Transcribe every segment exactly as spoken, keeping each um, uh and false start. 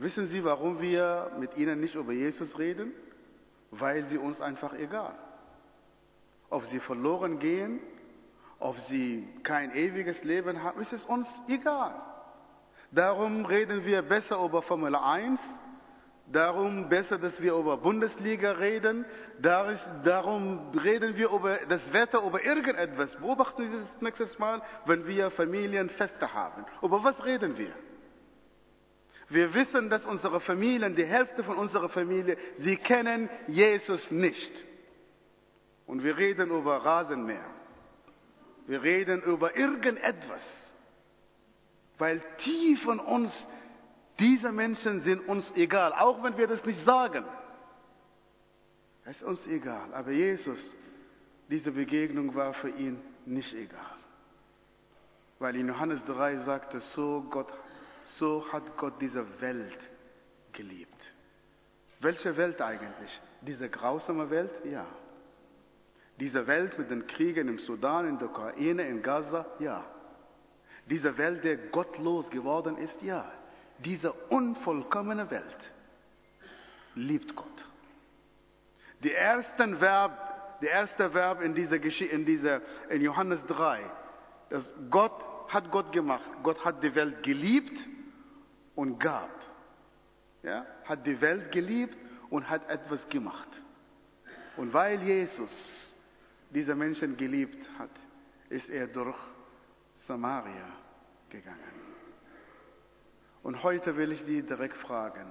Wissen Sie, warum wir mit ihnen nicht über Jesus reden? Weil sie uns einfach egal. Ob sie verloren gehen, ob sie kein ewiges Leben haben, ist es uns egal. Darum reden wir besser über Formel eins, darum besser, dass wir über Bundesliga reden, darum reden wir über das Wetter, über irgendetwas. Beobachten Sie das nächstes Mal, wenn wir Familienfeste haben. Über was reden wir? Wir wissen, dass unsere Familien, die Hälfte von unserer Familie, sie kennen Jesus nicht. Und wir reden über Rasenmäher. Wir reden über irgendetwas. Weil tief in uns, diese Menschen sind uns egal, auch wenn wir das nicht sagen. Es ist uns egal. Aber Jesus, diese Begegnung war für ihn nicht egal. Weil in Johannes drei sagte, so Gott So hat Gott diese Welt geliebt. Welche Welt eigentlich? Diese grausame Welt? Ja. Diese Welt mit den Kriegen im Sudan, in der Ukraine, in Gaza? Ja. Diese Welt, die gottlos geworden ist? Ja. Diese unvollkommene Welt liebt Gott. Die ersten Verb, die erste Verb in dieser Geschichte, in dieser, in Johannes drei, das Gott hat Gott gemacht. Gott hat die Welt geliebt und gab. Ja? Hat die Welt geliebt und hat etwas gemacht. Und weil Jesus diese Menschen geliebt hat, ist er durch Samaria gegangen. Und heute will ich Sie direkt fragen,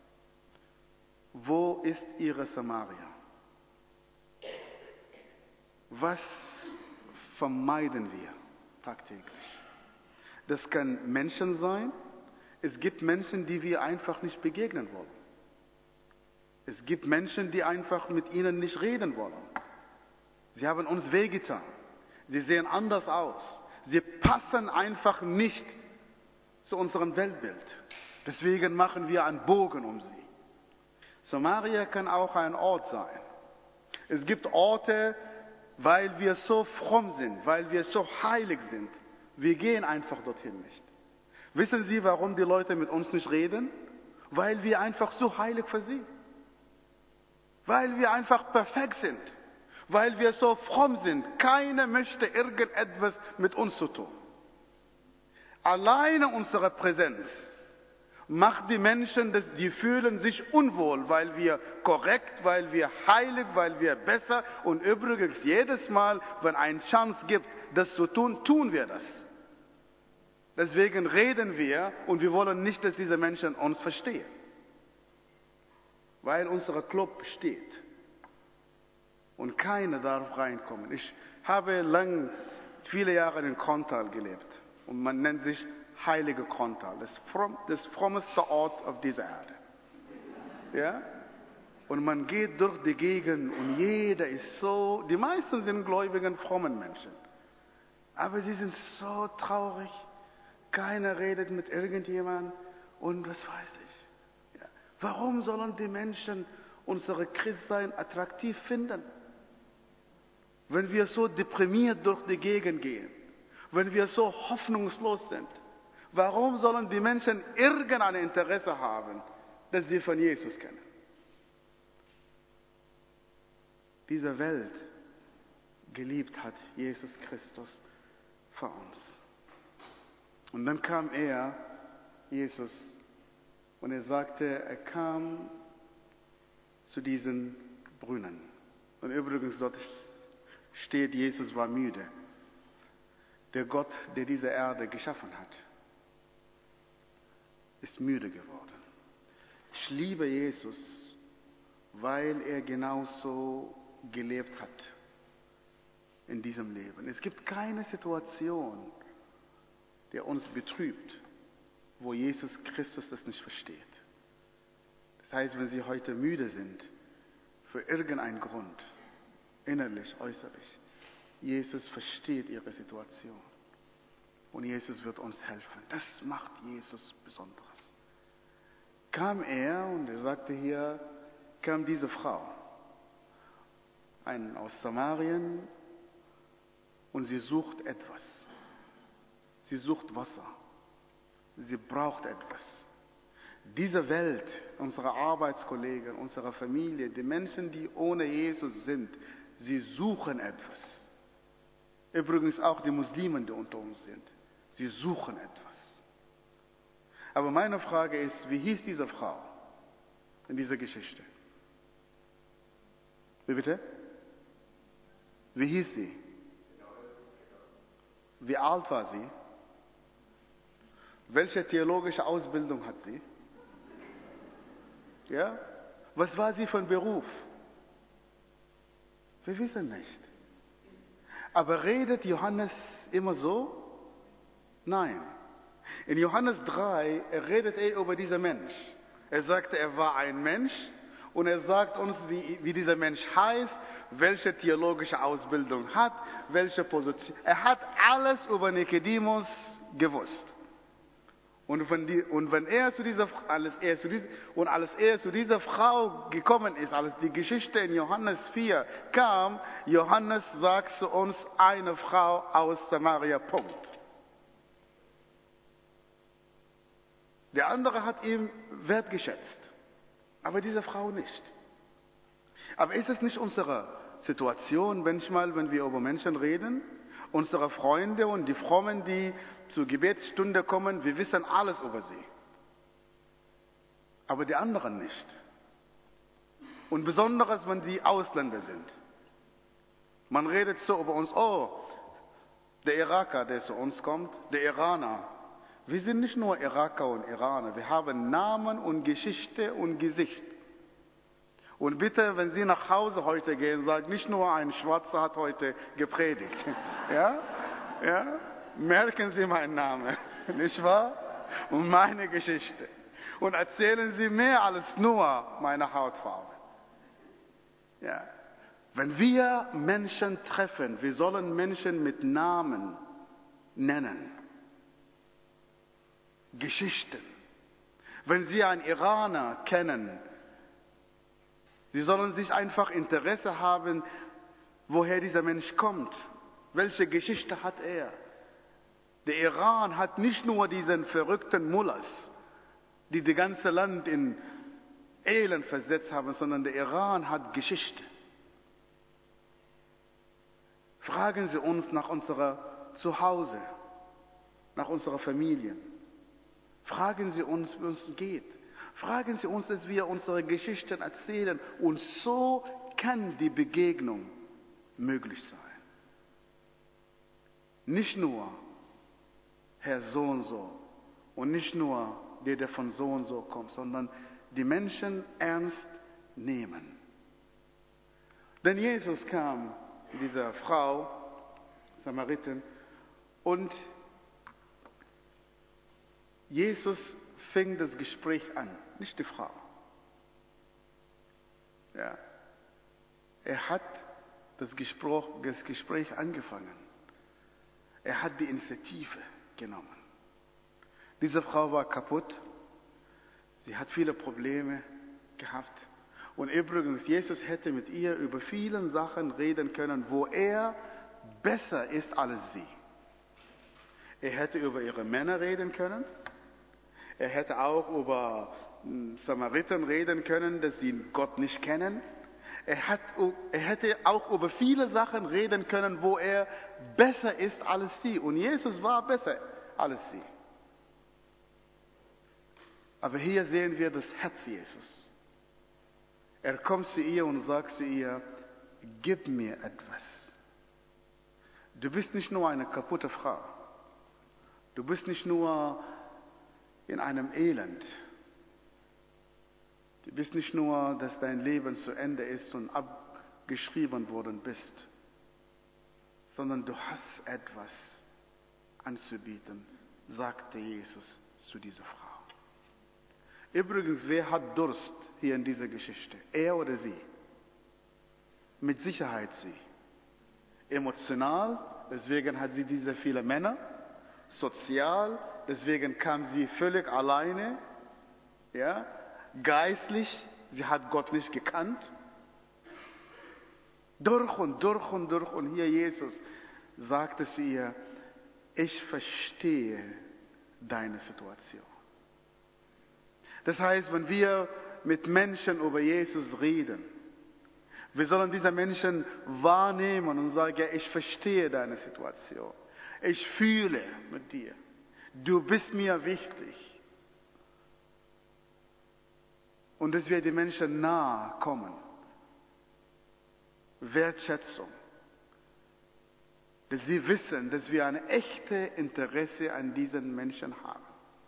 wo ist Ihre Samaria? Was vermeiden wir tagtäglich? Das kann Menschen sein. Es gibt Menschen, die wir einfach nicht begegnen wollen. Es gibt Menschen, die einfach mit ihnen nicht reden wollen. Sie haben uns wehgetan. Sie sehen anders aus. Sie passen einfach nicht zu unserem Weltbild. Deswegen machen wir einen Bogen um sie. Samaria kann auch ein Ort sein. Es gibt Orte, weil wir so fromm sind, weil wir so heilig sind. Wir gehen einfach dorthin nicht. Wissen Sie, warum die Leute mit uns nicht reden? Weil wir einfach so heilig für sie. Weil wir einfach perfekt sind. Weil wir so fromm sind. Keiner möchte irgendetwas mit uns zu tun. Alleine unsere Präsenz macht die Menschen, die fühlen sich unwohl, weil wir korrekt, weil wir heilig, weil wir besser. Und übrigens, jedes Mal, wenn ein Chance gibt, das zu tun, tun wir das. Deswegen reden wir und wir wollen nicht, dass diese Menschen uns verstehen. Weil unser Club steht. Und keiner darf reinkommen. Ich habe lang, viele Jahre in Kontal gelebt. Und man nennt sich Heilige Kontal. Das, fromm, das frommeste Ort auf dieser Erde. Ja? Und man geht durch die Gegend und jeder ist so, die meisten sind gläubigen, frommen Menschen. Aber sie sind so traurig. Keiner redet mit irgendjemandem und was weiß ich. Ja. Warum sollen die Menschen unsere Christsein attraktiv finden? Wenn wir so deprimiert durch die Gegend gehen, wenn wir so hoffnungslos sind, warum sollen die Menschen irgendein Interesse haben, dass sie von Jesus kennen? Diese Welt geliebt hat Jesus Christus für uns. Und dann kam er, Jesus, und er sagte, er kam zu diesen Brunnen. Und übrigens dort steht, Jesus war müde. Der Gott, der diese Erde geschaffen hat, ist müde geworden. Ich liebe Jesus, weil er genauso gelebt hat in diesem Leben. Es gibt keine Situation, der uns betrübt, wo Jesus Christus das nicht versteht. Das heißt, wenn Sie heute müde sind, für irgendeinen Grund, innerlich, äußerlich, Jesus versteht Ihre Situation. Und Jesus wird uns helfen. Das macht Jesus Besonderes. Kam er, und er sagte hier, kam diese Frau, ein aus Samarien, und sie sucht etwas. Sie sucht Wasser. Sie braucht etwas. Diese Welt, unsere Arbeitskollegen, unsere Familie, die Menschen, die ohne Jesus sind, sie suchen etwas. Übrigens auch die Muslimen, die unter uns sind. Sie suchen etwas. Aber meine Frage ist, wie hieß diese Frau in dieser Geschichte? Wie bitte? Wie hieß sie? Wie alt war sie? Welche theologische Ausbildung hat sie? Ja? Was war sie von Beruf? Wir wissen nicht. Aber redet Johannes immer so? Nein. In Johannes drei redet er über diesen Mensch. Er sagte, er war ein Mensch und er sagt uns, wie, wie dieser Mensch heißt, welche theologische Ausbildung hat, welche Position. Er hat alles über Nikodemus gewusst. Und wenn, die, und wenn er zu dieser, alles er zu dieser, und als er zu dieser Frau gekommen ist, als die Geschichte in Johannes vier kam, Johannes sagt zu uns, eine Frau aus Samaria, Punkt. Der andere hat ihn wertgeschätzt, aber diese Frau nicht. Aber ist es nicht unsere Situation, manchmal, wenn wir über Menschen reden, unsere Freunde und die Frommen, die zur Gebetsstunde kommen, wir wissen alles über sie. Aber die anderen nicht. Und besonders, wenn die Ausländer sind. Man redet so über uns, oh, der Iraker, der zu uns kommt, der Iraner. Wir sind nicht nur Iraker und Iraner, wir haben Namen und Geschichte und Gesicht. Und bitte, wenn Sie nach Hause heute gehen, sagen, nicht nur ein Schwarzer hat heute gepredigt. Ja? Ja? Merken Sie meinen Namen, nicht wahr? Und meine Geschichte. Und erzählen Sie mehr als nur meine Hautfarbe. Ja? Wenn wir Menschen treffen, wir sollen Menschen mit Namen nennen. Geschichten. Wenn Sie einen Iraner kennen, Sie sollen sich einfach Interesse haben, woher dieser Mensch kommt. Welche Geschichte hat er? Der Iran hat nicht nur diesen verrückten Mullahs, die das ganze Land in Elend versetzt haben, sondern der Iran hat Geschichte. Fragen Sie uns nach unserer Zuhause, nach unserer Familie. Fragen Sie uns, wie es geht. Fragen Sie uns, dass wir unsere Geschichten erzählen. Und so kann die Begegnung möglich sein. Nicht nur Herr so und so und nicht nur der, der von so und so kommt, sondern die Menschen ernst nehmen. Denn Jesus kam, dieser Frau, Samaritin, und Jesus fing das Gespräch an, nicht die Frau. Ja. Er hat das Gespräch, das Gespräch angefangen. Er hat die Initiative genommen. Diese Frau war kaputt. Sie hat viele Probleme gehabt. Und übrigens, Jesus hätte mit ihr über viele Sachen reden können, wo er besser ist als sie. Er hätte über ihre Männer reden können. Er hätte auch über Samariter reden können, dass sie Gott nicht kennen. Er, hat, er hätte auch über viele Sachen reden können, wo er besser ist als sie. Und Jesus war besser als sie. Aber hier sehen wir das Herz Jesus. Er kommt zu ihr und sagt zu ihr, gib mir etwas. Du bist nicht nur eine kaputte Frau. Du bist nicht nur in einem Elend. Du bist nicht nur, dass dein Leben zu Ende ist und abgeschrieben worden bist, sondern du hast etwas anzubieten, sagte Jesus zu dieser Frau. Übrigens, wer hat Durst hier in dieser Geschichte? Er oder sie? Mit Sicherheit sie. Emotional, deswegen hat sie diese viele Männer. Sozial, deswegen kam sie völlig alleine. Ja? Geistlich, sie hat Gott nicht gekannt. Durch und durch und durch. Und hier Jesus sagte zu ihr, ich verstehe deine Situation. Das heißt, wenn wir mit Menschen über Jesus reden, wir sollen diese Menschen wahrnehmen und sagen, ja, ich verstehe deine Situation. Ich fühle mit dir. Du bist mir wichtig. Und dass wir die Menschen nahe kommen. Wertschätzung. Dass sie wissen, dass wir ein echtes Interesse an diesen Menschen haben.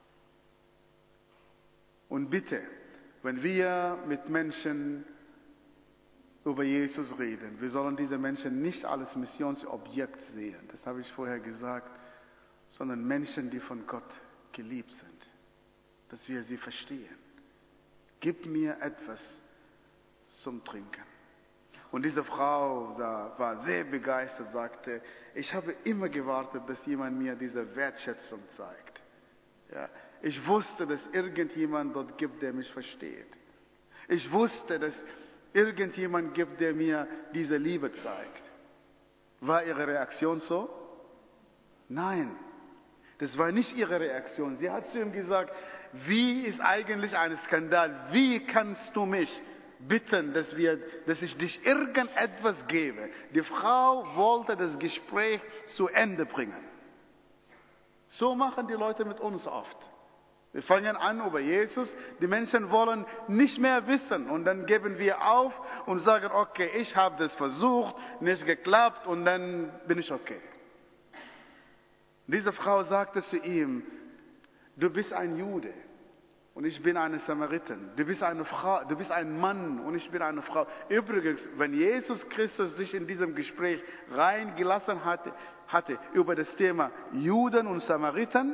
Und bitte, wenn wir mit Menschen über Jesus reden, wir sollen diese Menschen nicht als Missionsobjekt sehen, das habe ich vorher gesagt, sondern Menschen, die von Gott geliebt sind, dass wir sie verstehen. Gib mir etwas zum Trinken. Und diese Frau war sehr begeistert, sagte, ich habe immer gewartet, dass jemand mir diese Wertschätzung zeigt. Ja, ich wusste, dass irgendjemand dort gibt, der mich versteht. Ich wusste, dass irgendjemand gibt, der mir diese Liebe zeigt. War ihre Reaktion so? Nein, das war nicht ihre Reaktion. Sie hat zu ihm gesagt, wie ist eigentlich ein Skandal? Wie kannst du mich bitten, dass, wir, dass ich dich irgendetwas gebe? Die Frau wollte das Gespräch zu Ende bringen. So machen die Leute mit uns oft. Wir fangen an über Jesus, die Menschen wollen nicht mehr wissen und dann geben wir auf und sagen, okay, ich habe das versucht, nicht geklappt und dann bin ich okay. Diese Frau sagte zu ihm, du bist ein Jude und ich bin eine Samaritin. Du bist eine Frau, du bist ein Mann und ich bin eine Frau. Übrigens, wenn Jesus Christus sich in diesem Gespräch reingelassen hatte, hatte über das Thema Juden und Samariten,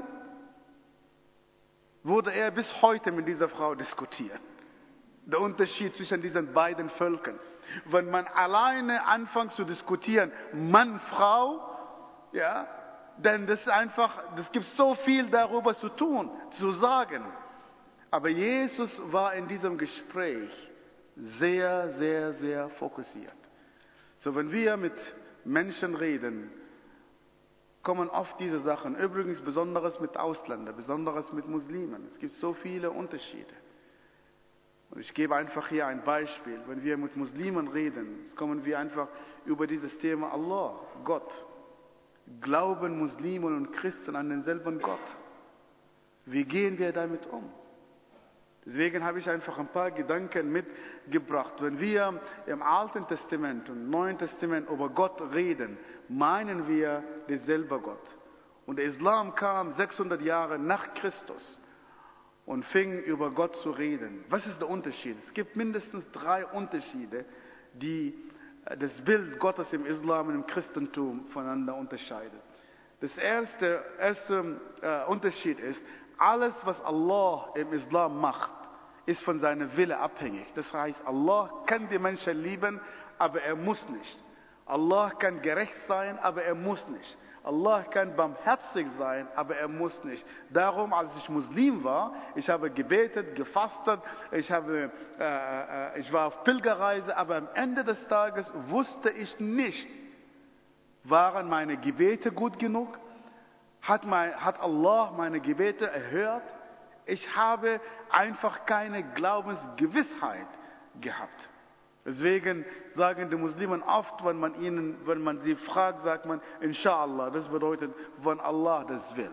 wurde er bis heute mit dieser Frau diskutieren. Der Unterschied zwischen diesen beiden Völkern. Wenn man alleine anfängt zu diskutieren, Mann, Frau, ja, denn das ist einfach, es gibt so viel darüber zu tun, zu sagen. Aber Jesus war in diesem Gespräch sehr, sehr, sehr fokussiert. So, wenn wir mit Menschen reden, kommen oft diese Sachen, übrigens besonders mit Ausländern, besonders mit Muslimen. Es gibt so viele Unterschiede. Und ich gebe einfach hier ein Beispiel. Wenn wir mit Muslimen reden, kommen wir einfach über dieses Thema Allah, Gott. Glauben Muslimen und Christen an denselben Gott? Wie gehen wir damit um? Deswegen habe ich einfach ein paar Gedanken mitgebracht. Wenn wir im Alten Testament und Neuen Testament über Gott reden, meinen wir denselben Gott. Und der Islam kam sechshundert Jahre nach Christus und fing über Gott zu reden. Was ist der Unterschied? Es gibt mindestens drei Unterschiede, die das Bild Gottes im Islam und im Christentum voneinander unterscheiden. Das erste, erste äh, Unterschied ist, alles, was Allah im Islam macht, ist von seinem Wille abhängig. Das heißt, Allah kann die Menschen lieben, aber er muss nicht. Allah kann gerecht sein, aber er muss nicht. Allah kann barmherzig sein, aber er muss nicht. Darum, als ich Muslim war, ich habe gebetet, gefastet, ich, habe, äh, ich war auf Pilgerreise, aber am Ende des Tages wusste ich nicht, waren meine Gebete gut genug? Hat, mein, hat Allah meine Gebete erhört? Ich habe einfach keine Glaubensgewissheit gehabt. Deswegen sagen die Muslimen oft, wenn man ihnen, wenn man sie fragt, sagt man, Inshallah, das bedeutet, wenn Allah das will.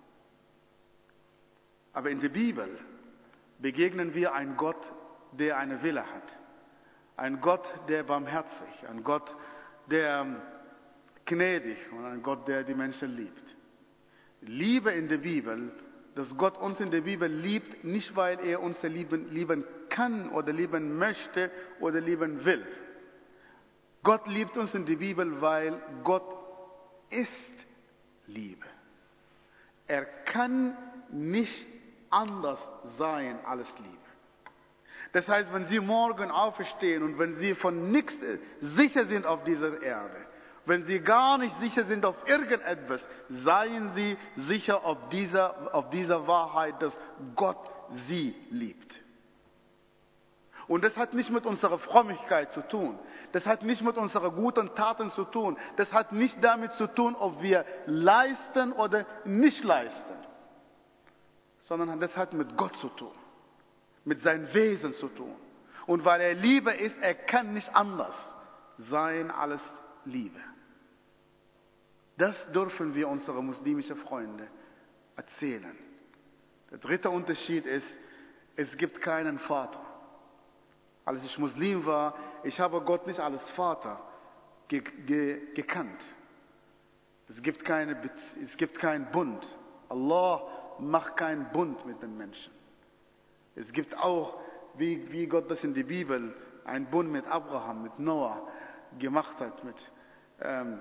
Aber in der Bibel begegnen wir einen Gott, der eine Wille hat. Ein Gott, der barmherzig, ein Gott, der gnädig und ein Gott, der die Menschen liebt. Liebe in der Bibel, dass Gott uns in der Bibel liebt, nicht weil er uns lieben, lieben kann oder lieben möchte oder lieben will. Gott liebt uns in der Bibel, weil Gott ist Liebe. Er kann nicht anders sein als Liebe. Das heißt, wenn Sie morgen aufstehen und wenn Sie von nichts sicher sind auf dieser Erde, wenn Sie gar nicht sicher sind auf irgendetwas, seien Sie sicher auf dieser, auf dieser Wahrheit, dass Gott Sie liebt. Und das hat nicht mit unserer Frömmigkeit zu tun. Das hat nicht mit unseren guten Taten zu tun. Das hat nicht damit zu tun, ob wir leisten oder nicht leisten. Sondern das hat mit Gott zu tun. mit seinem Wesen zu tun. Und weil er Liebe ist, er kann nicht anders sein als Liebe. Das dürfen wir unsere muslimischen Freunde erzählen. Der dritte Unterschied ist, es gibt keinen Vater. Als ich Muslim war, ich habe Gott nicht als Vater ge ge gekannt. Es gibt, keine es gibt keinen Bund. Allah macht keinen Bund mit den Menschen. Es gibt auch, wie, wie Gott das in der Bibel, einen Bund mit Abraham, mit Noah gemacht hat, mit ähm,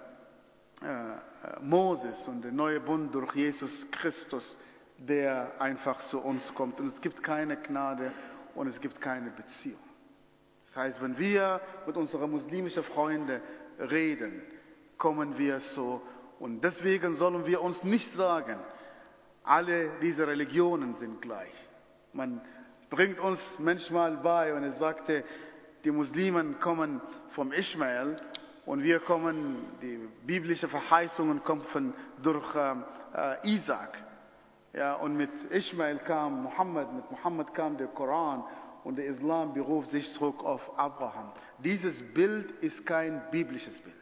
äh, Moses und der neue Bund durch Jesus Christus, der einfach zu uns kommt. Und es gibt keine Gnade und es gibt keine Beziehung. Das heißt, wenn wir mit unseren muslimischen Freunden reden, kommen wir so. Und deswegen sollen wir uns nicht sagen, alle diese Religionen sind gleich. Man bringt uns manchmal bei, und er sagte, die Muslimen kommen vom Ismael und wir kommen, die biblischen Verheißungen kommen von, durch äh, Isaac. Ja, und mit Ismael kam Mohammed, mit Mohammed kam der Koran und der Islam beruft sich zurück auf Abraham. Dieses Bild ist kein biblisches Bild.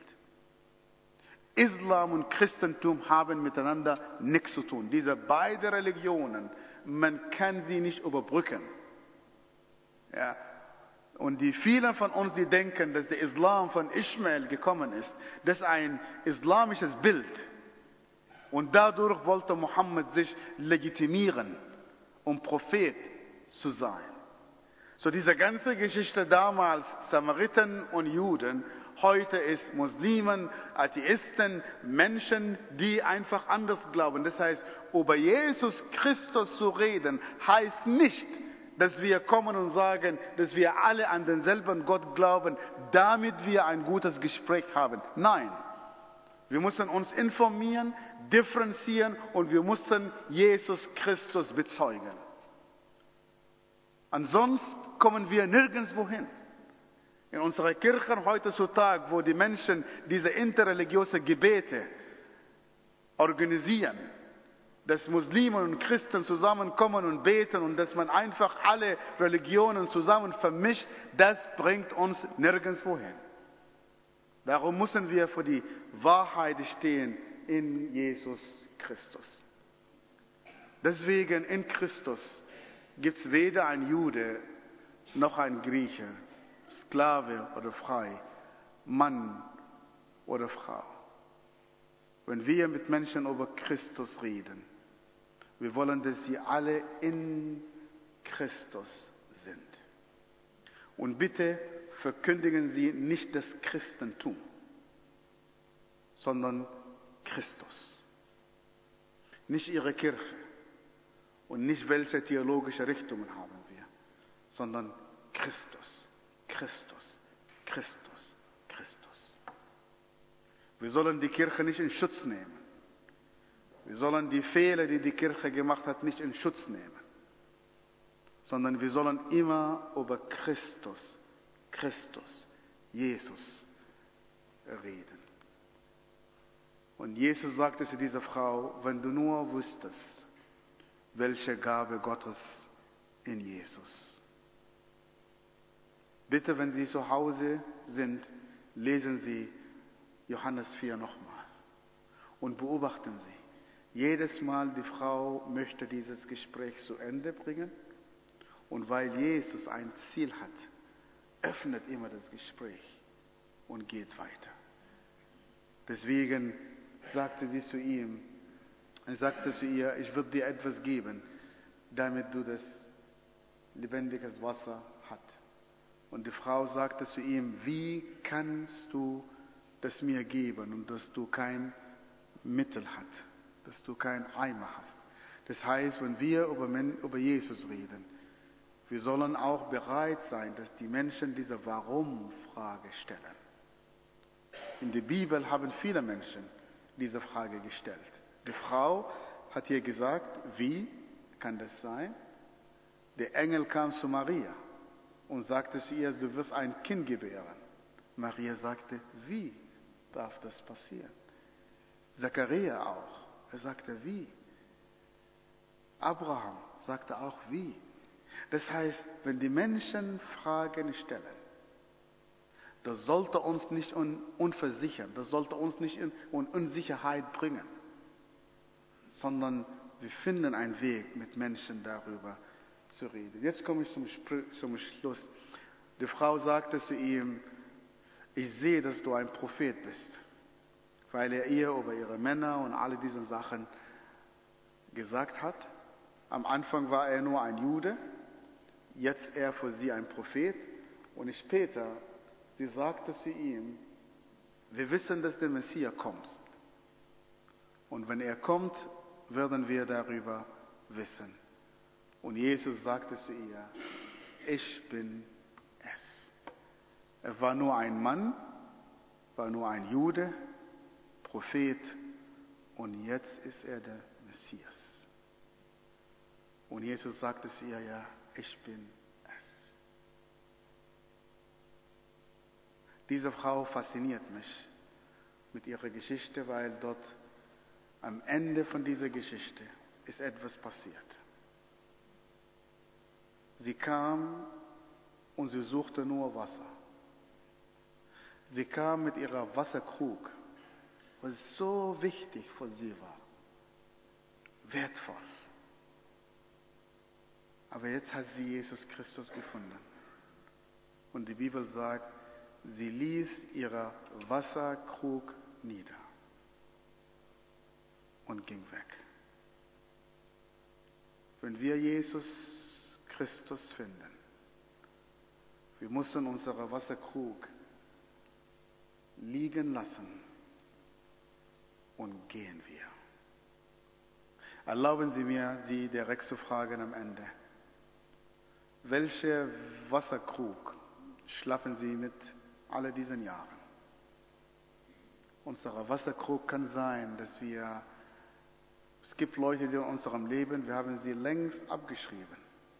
Islam und Christentum haben miteinander nichts zu tun. Diese beiden Religionen, man kann sie nicht überbrücken. Ja. Und die vielen von uns, die denken, dass der Islam von Ismael gekommen ist, das ist ein islamisches Bild. Und dadurch wollte Mohammed sich legitimieren, um Prophet zu sein. So diese ganze Geschichte damals, Samariten und Juden, heute ist Muslimen, Atheisten, Menschen, die einfach anders glauben. Das heißt, über Jesus Christus zu reden, heißt nicht, dass wir kommen und sagen, dass wir alle an denselben Gott glauben, damit wir ein gutes Gespräch haben. Nein. Wir müssen uns informieren, differenzieren und wir müssen Jesus Christus bezeugen. Ansonsten kommen wir nirgendwo hin. In unserer Kirche heutzutage, wo die Menschen diese interreligiösen Gebete organisieren, dass Muslime und Christen zusammenkommen und beten und dass man einfach alle Religionen zusammen vermischt, das bringt uns nirgendwo hin. Darum müssen wir für die Wahrheit stehen in Jesus Christus. Deswegen in Christus gibt es weder ein Jude noch ein Grieche, Sklave oder frei, Mann oder Frau. Wenn wir mit Menschen über Christus reden, wir wollen, dass sie alle in Christus sind. Und bitte verkündigen Sie nicht das Christentum, sondern Christus. Nicht Ihre Kirche und nicht welche theologische Richtungen haben wir, sondern Christus, Christus, Christus, Christus. Wir sollen die Kirche nicht in Schutz nehmen. Wir sollen die Fehler, die die Kirche gemacht hat, nicht in Schutz nehmen, sondern wir sollen immer über Christus, Christus, Jesus reden. Und Jesus sagte zu dieser Frau, wenn du nur wüsstest, welche Gabe Gottes in Jesus. Bitte, wenn Sie zu Hause sind, lesen Sie Johannes vier nochmal und beobachten Sie. Jedes Mal die Frau möchte dieses Gespräch zu Ende bringen und weil Jesus ein Ziel hat, öffnet immer das Gespräch und geht weiter. Deswegen sagte sie zu ihm, er sagte zu ihr, ich würde dir etwas geben, damit du das lebendige Wasser hast. Und die Frau sagte zu ihm, wie kannst du das mir geben und dass du kein Mittel hast, dass du kein Eimer hast. Das heißt, wenn wir über, über Jesus reden, wir sollen auch bereit sein, dass die Menschen diese Warum-Frage stellen. In der Bibel haben viele Menschen diese Frage gestellt. Die Frau hat hier gesagt, wie kann das sein? Der Engel kam zu Maria und sagte zu ihr, du wirst ein Kind gebären. Maria sagte, wie darf das passieren? Zachariah auch. Er sagte, wie? Abraham sagte auch, wie? Das heißt, wenn die Menschen Fragen stellen, das sollte uns nicht un unversichern, das sollte uns nicht in Unsicherheit bringen, sondern wir finden einen Weg, mit Menschen darüber zu reden. Jetzt komme ich zum, zum Schluss. Die Frau sagte zu ihm, ich sehe, dass du ein Prophet bist, weil er ihr über ihre Männer und alle diese Sachen gesagt hat. Am Anfang war er nur ein Jude, jetzt er für sie ein Prophet. Und später, sie sagte zu ihm, wir wissen, dass der Messias kommt. Und wenn er kommt, werden wir darüber wissen. Und Jesus sagte zu ihr, ich bin es. Er war nur ein Mann, war nur ein Jude, Prophet, und jetzt ist er der Messias. Und Jesus sagte zu ihr, ja, ich bin es. Diese Frau fasziniert mich mit ihrer Geschichte, weil dort am Ende von dieser Geschichte ist etwas passiert. Sie kam und sie suchte nur Wasser. Sie kam mit ihrer Wasserkrug, was so wichtig für sie war, wertvoll. Aber jetzt hat sie Jesus Christus gefunden. Und die Bibel sagt, sie ließ ihre Wasserkrug nieder und ging weg. Wenn wir Jesus Christus finden, wir müssen unsere Wasserkrug liegen lassen und gehen wir. Erlauben Sie mir, Sie direkt zu fragen am Ende. Welche Wasserkrug schleppen Sie mit all diesen Jahren? Unsere Wasserkrug kann sein, dass wir, es gibt Leute, die in unserem Leben, wir haben sie längst abgeschrieben.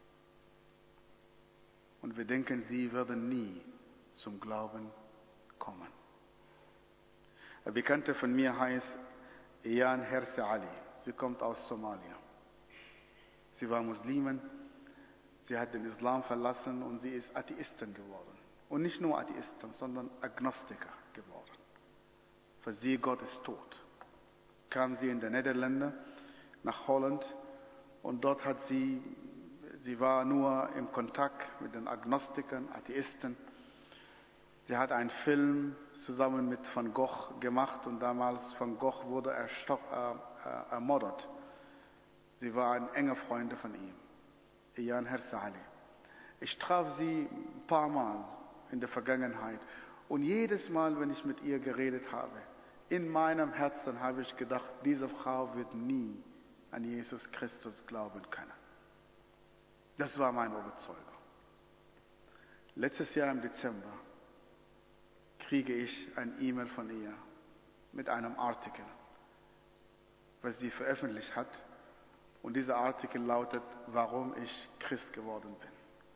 Und wir denken, sie werden nie zum Glauben kommen. Eine Bekannte von mir heißt Ian Herse Ali. Sie kommt aus Somalia. Sie war Muslimin. Sie hat den Islam verlassen und sie ist Atheistin geworden. Und nicht nur Atheistin, sondern Agnostiker geworden. Für sie Gott ist tot. Kam sie in den Niederlanden nach Holland und dort hat sie, sie war nur im Kontakt mit den Agnostikern, Atheisten. Sie hat einen Film zusammen mit Van Gogh gemacht und damals Van Gogh wurde erstopp, äh, äh, ermordet. Sie war ein enger Freund von ihm, Ian Herse Ali. Ich traf sie ein paar Mal in der Vergangenheit und jedes Mal, wenn ich mit ihr geredet habe, in meinem Herzen habe ich gedacht, diese Frau wird nie an Jesus Christus glauben können. Das war meine Überzeugung. Letztes Jahr im Dezember kriege ich ein E-Mail von ihr mit einem Artikel, was sie veröffentlicht hat. Und dieser Artikel lautet, warum ich Christ geworden bin.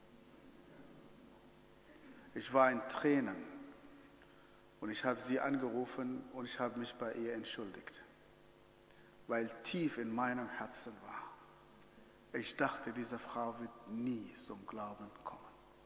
Ich war in Tränen und ich habe sie angerufen und ich habe mich bei ihr entschuldigt, weil tief in meinem Herzen war. Ich dachte, diese Frau wird nie zum Glauben kommen.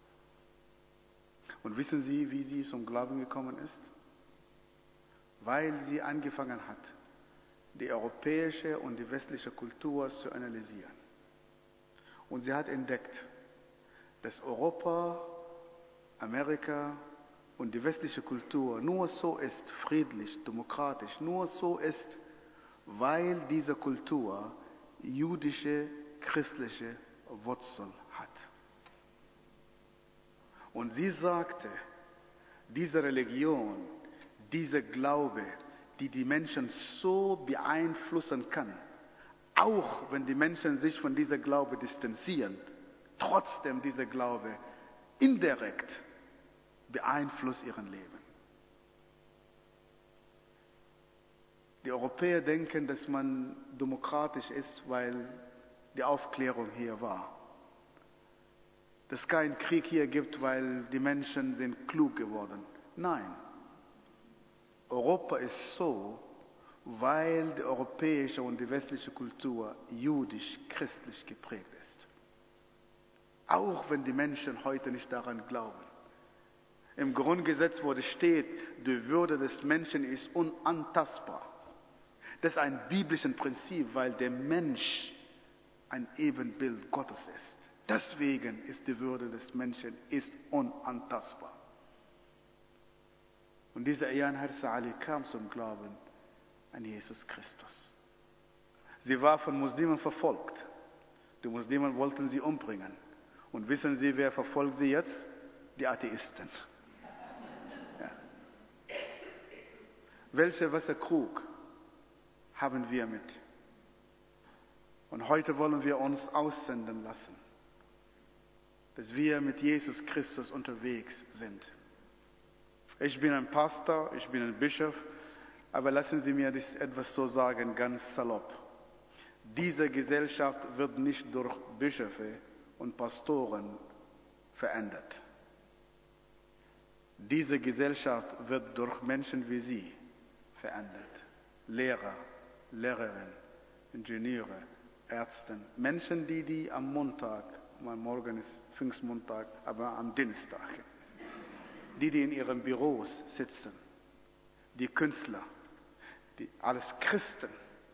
Und wissen Sie, wie sie zum Glauben gekommen ist? Weil sie angefangen hat, die europäische und die westliche Kultur zu analysieren. Und sie hat entdeckt, dass Europa, Amerika und die westliche Kultur nur so ist, friedlich, demokratisch, nur so ist, weil diese Kultur jüdische, christliche Wurzeln hat. Und sie sagte, diese Religion, dieser Glaube, die die Menschen so beeinflussen kann, auch wenn die Menschen sich von dieser Glaube distanzieren, trotzdem dieser Glaube indirekt beeinflusst ihren Leben. Die Europäer denken, dass man demokratisch ist, weil die Aufklärung hier war. Dass es keinen Krieg hier gibt, weil die Menschen sind klug geworden. Nein. Europa ist so, weil die europäische und die westliche Kultur jüdisch-christlich geprägt ist. Auch wenn die Menschen heute nicht daran glauben. Im Grundgesetz, wo es steht, die Würde des Menschen ist unantastbar. Das ist ein biblisches Prinzip, weil der Mensch ein Ebenbild Gottes ist. Deswegen ist die Würde des Menschen ist unantastbar. Und dieser Ayan Hirsa Ali kam zum Glauben an Jesus Christus. Sie war von Muslimen verfolgt. Die Muslimen wollten sie umbringen. Und wissen Sie, wer verfolgt sie jetzt? Die Atheisten. Ja. Welcher Wasserkrug haben wir mit? Und heute wollen wir uns aussenden lassen, dass wir mit Jesus Christus unterwegs sind. Ich bin ein Pastor, ich bin ein Bischof, aber lassen Sie mir das etwas so sagen, ganz salopp. Diese Gesellschaft wird nicht durch Bischöfe und Pastoren verändert. Diese Gesellschaft wird durch Menschen wie Sie verändert. Lehrer, Lehrerinnen, Ingenieure, Ärzte, Menschen, die, die am Montag, morgen ist Pfingstmontag, aber am Dienstag, die, die in ihren Büros sitzen, die Künstler, die alles Christen,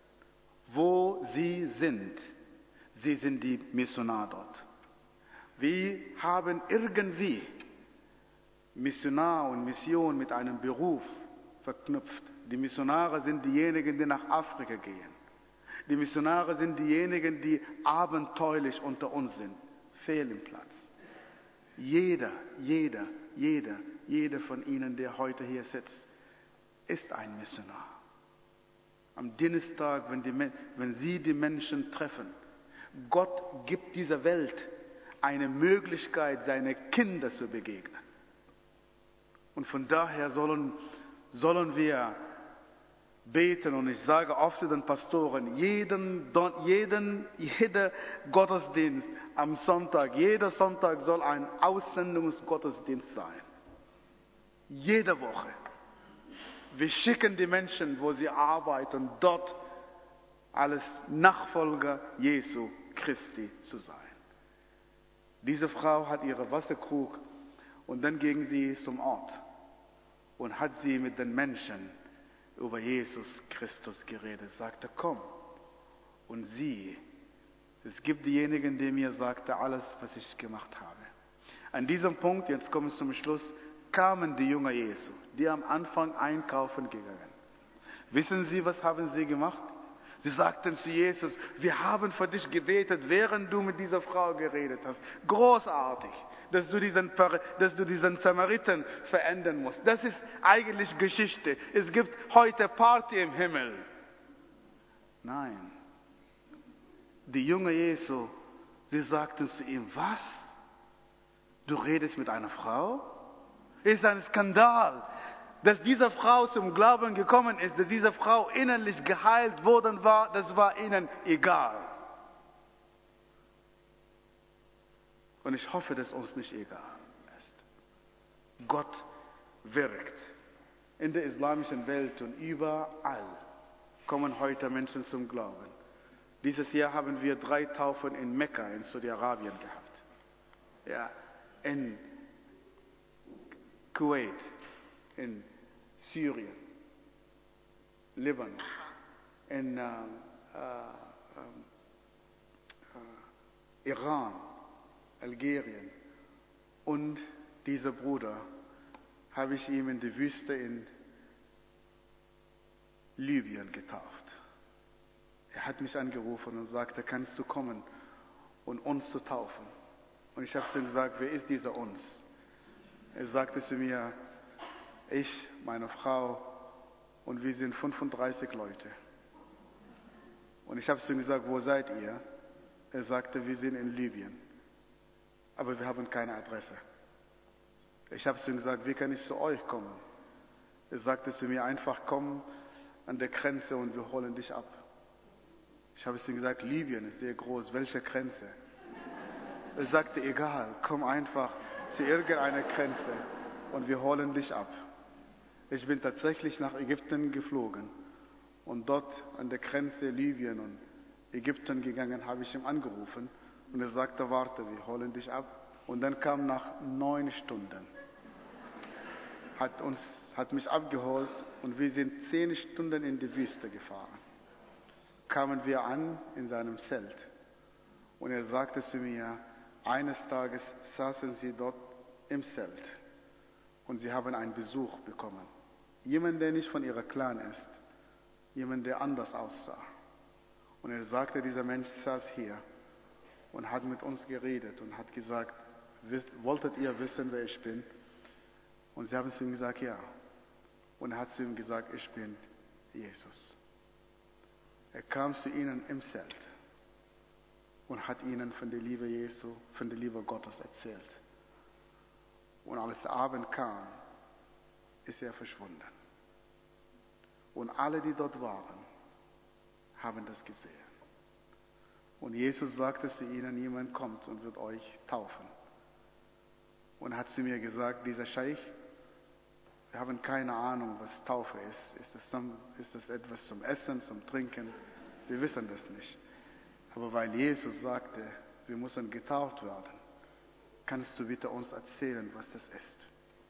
wo sie sind, sie sind die Missionar dort. Wir haben irgendwie Missionar und Mission mit einem Beruf verknüpft. Die Missionare sind diejenigen, die nach Afrika gehen. Die Missionare sind diejenigen, die abenteuerlich unter uns sind. Fehl im Platz. Jeder, jeder, jeder, jeder von Ihnen, der heute hier sitzt, ist ein Missionar. Am Dienstag, wenn, die, wenn Sie die Menschen treffen, Gott gibt dieser Welt eine Möglichkeit, seine Kinder zu begegnen. Und von daher sollen, sollen wir beten, und ich sage oft zu den Pastoren, jeden, jeden, jeder Gottesdienst am Sonntag, jeder Sonntag soll ein Aussendungsgottesdienst sein. Jede Woche. Wir schicken die Menschen, wo sie arbeiten, dort als Nachfolger Jesu Christi zu sein. Diese Frau hat ihre Wasserkrug und dann ging sie zum Ort und hat sie mit den Menschen über Jesus Christus geredet. Sagte, komm und sieh. Es gibt diejenigen, die mir sagten, alles, was ich gemacht habe. An diesem Punkt, jetzt kommen wir zum Schluss, kamen die Jünger Jesu, die am Anfang einkaufen gegangen. Wissen Sie, was haben sie gemacht? Sie sagten zu Jesus, wir haben für dich gebetet, während du mit dieser Frau geredet hast. Großartig, dass du diesen, dass du diesen Samariten verändern musst. Das ist eigentlich Geschichte. Es gibt heute Party im Himmel. Nein. Die Jünger Jesu, sie sagten zu ihm, was? Du redest mit einer Frau? Es ist ein Skandal, dass diese Frau zum Glauben gekommen ist, dass diese Frau innerlich geheilt worden war, das war ihnen egal. Und ich hoffe, dass uns nicht egal ist. Gott wirkt in der islamischen Welt und überall kommen heute Menschen zum Glauben. Dieses Jahr haben wir drei Taufen in Mekka, in Saudi-Arabien gehabt. Ja, in Kuwait, in Syrien, Libanon, in uh, uh, uh, Iran, Algerien. Und dieser Bruder habe ich ihm in die Wüste in Libyen getauft. Er hat mich angerufen und sagte, kannst du kommen und uns zu taufen? Und ich habe zu ihm gesagt, wer ist dieser uns? Er sagte zu mir, ich, meine Frau und wir sind fünfunddreißig Leute. Und ich habe zu ihm gesagt, wo seid ihr? Er sagte, wir sind in Libyen, aber wir haben keine Adresse. Ich habe zu ihm gesagt, wie kann ich zu euch kommen? Er sagte zu mir, einfach komm an der Grenze und wir holen dich ab. Ich habe zu ihm gesagt, Libyen ist sehr groß, welche Grenze? Er sagte, egal, komm einfach zu irgendeiner Grenze und wir holen dich ab. Ich bin tatsächlich nach Ägypten geflogen und dort an der Grenze Libyen und Ägypten gegangen, habe ich ihn angerufen Und er sagte, warte, wir holen dich ab. Und dann kam nach neun Stunden, hat, uns, hat mich abgeholt und wir sind zehn Stunden in die Wüste gefahren. Kamen wir an in seinem Zelt und er sagte zu mir, eines Tages saßen sie dort im Zelt und sie haben einen Besuch bekommen. Jemand, der nicht von ihrer Clan ist, jemand, der anders aussah. Und er sagte, dieser Mensch saß hier und hat mit uns geredet und hat gesagt, wolltet ihr wissen, wer ich bin? Und sie haben zu ihm gesagt, ja. Und er hat zu ihm gesagt, ich bin Jesus. Er kam zu ihnen im Zelt und hat ihnen von der Liebe Jesu, von der Liebe Gottes erzählt. Und als Abend kam, ist er verschwunden. Und alle, die dort waren, haben das gesehen. Und Jesus sagte zu ihnen, jemand kommt und wird euch taufen. Und hat zu mir gesagt, dieser Scheich, wir haben keine Ahnung, was Taufe ist. Ist das, zum, ist das etwas zum Essen, zum Trinken? Wir wissen das nicht. Aber weil Jesus sagte, wir müssen getauft werden, kannst du bitte uns erzählen, was das ist?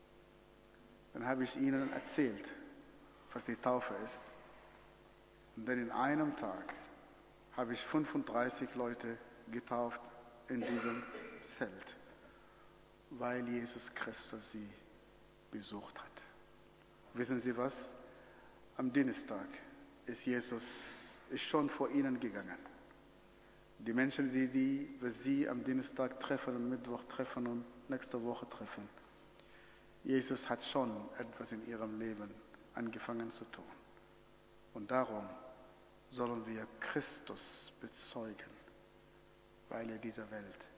Dann habe ich ihnen erzählt, was die Taufe ist. Und dann in einem Tag habe ich fünfunddreißig Leute getauft in diesem Zelt, weil Jesus Christus sie besucht hat. Wissen Sie was? Am Dienstag ist Jesus ist schon vor ihnen gegangen. Die Menschen, die, die wir sie am Dienstag treffen, am Mittwoch treffen und nächste Woche treffen. Jesus hat schon etwas in ihrem Leben angefangen zu tun. Und darum sollen wir Christus bezeugen, weil er dieser Welt